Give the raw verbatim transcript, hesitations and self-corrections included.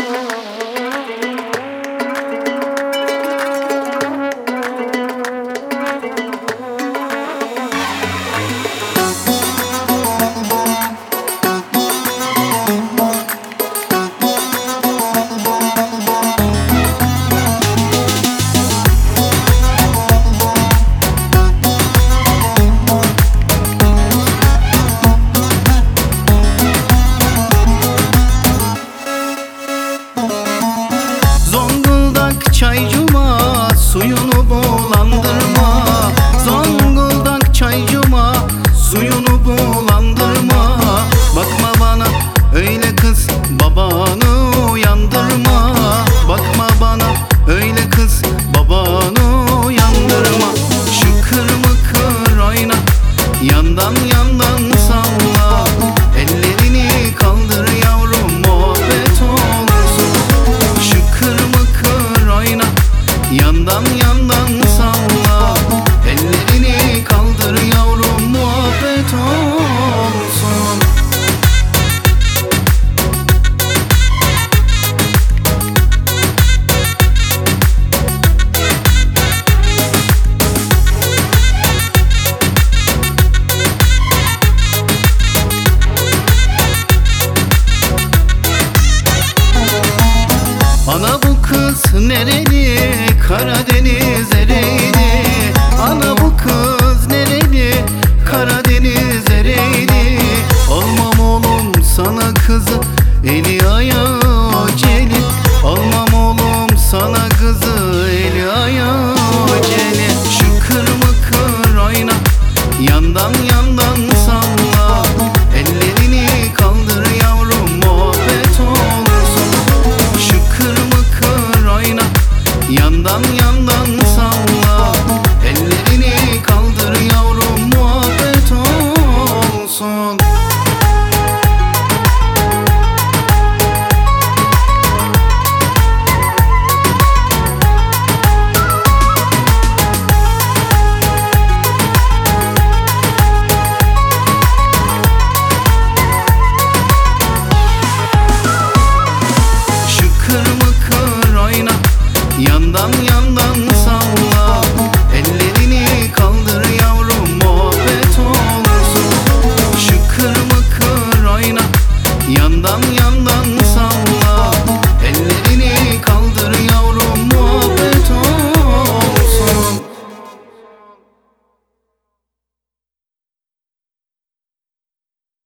Çaycuma suyunu bulandırma, Zonguldak çaycuma suyunu bulandırma. Bakma bana öyle kız, babanı uyandırma. Bakma bana öyle kız, babanı uyandırma. Şıkır mıkır oyna, yandan yandan salla. Ellerini kaldır yavrum, muhabbet olsun. Şıkır mıkır oyna, yandan yandan salla. Ellerini kaldır yavrum, muhabbet olsun. Ana bu kız nereli, Karadeniz ereydi. Ana bu kız nereli, Karadeniz ereydi. Almam oğlum sana kızı, eli ayağı